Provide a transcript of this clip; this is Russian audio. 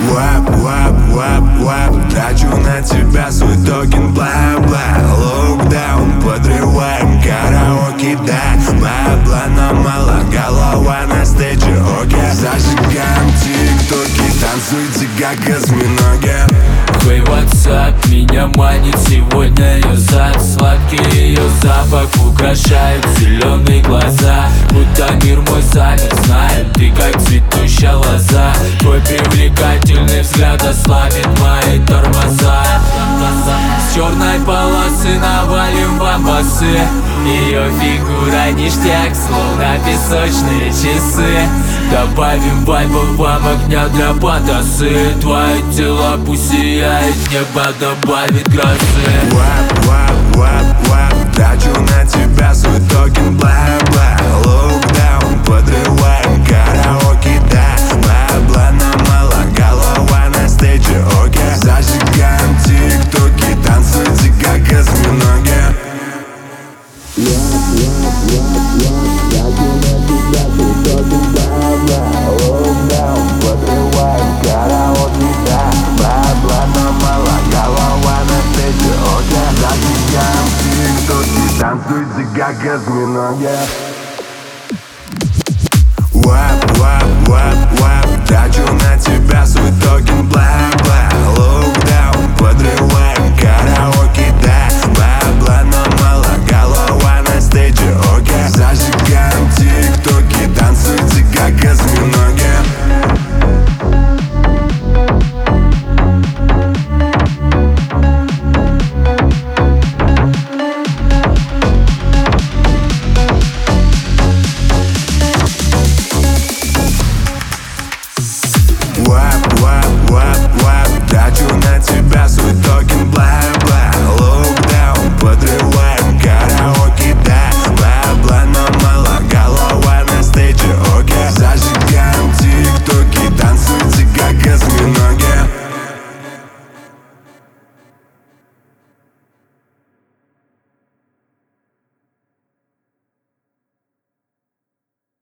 Вап, вап, вап, вап, трачу на тебя свой токен, бла-бла. Локдаун, подрываем караоке, да. Бабла нам мало, голова на стейдже, окей. Зажигаем тиктоки, танцуйте как осьминоги. Hey, what's up? Меня манит сегодня ее зад. Сладкий ее запах украшает зеленые глаза. Будто мир мой замер, знаю, ты как цветущая лоза. Твой привлекательный взгляд ослабит мои тормоза. С черной полосы навалим бамбасы. Ее фигура ништяк, словно песочные часы. Добавим вайбов вам огня для потасы. Твое тело пусть сияет, небо добавит грозы. Вап, вап, вап, вап, трачу на тебя свой токен, бла-бла. Локдаун, подрываем караоке, да. Бабла нам мало, голова на стейдже, окей. Зажигаем тиктоки, танцуйте как осьминоги. Танцуйте как осьминоги. Вап, вап, вап, вап, трачу на тебя